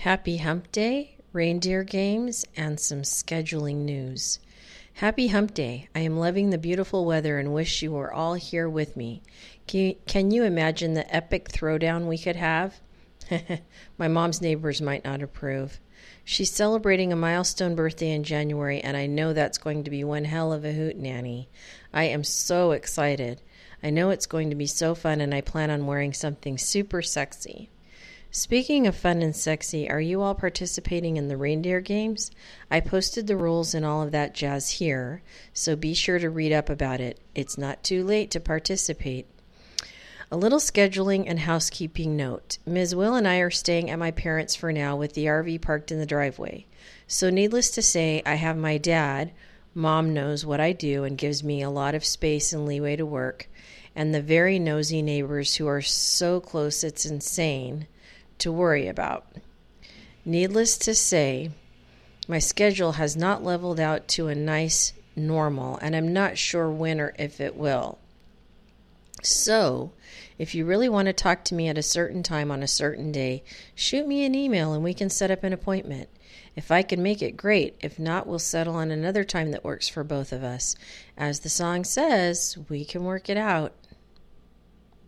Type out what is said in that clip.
Happy Hump Day, reindeer games, and some scheduling news. Happy Hump Day. I am loving the beautiful weather and wish you were all here with me. Can you imagine the epic throwdown we could have? My mom's neighbors might not approve. She's celebrating a milestone birthday in January, and I know that's going to be one hell of a hootenanny. I am so excited. I know it's going to be so fun, and I plan on wearing something super sexy. Speaking of fun and sexy, are you all participating in the reindeer games? I posted the rules and all of that jazz here, so be sure to read up about it. It's not too late to participate. A little scheduling and housekeeping note. Ms. Will and I are staying at my parents' for now with the RV parked in the driveway. So needless to say, I have my dad. Mom knows what I do and gives me a lot of space and leeway to work, and the very nosy neighbors who are so close it's insane to worry about. Needless to say, my schedule has not leveled out to a nice normal, and I'm not sure when or if it will. So, if you really want to talk to me at a certain time on a certain day, shoot me an email and we can set up an appointment. If I can make it, great. If not, we'll settle on another time that works for both of us. As the song says, we can work it out.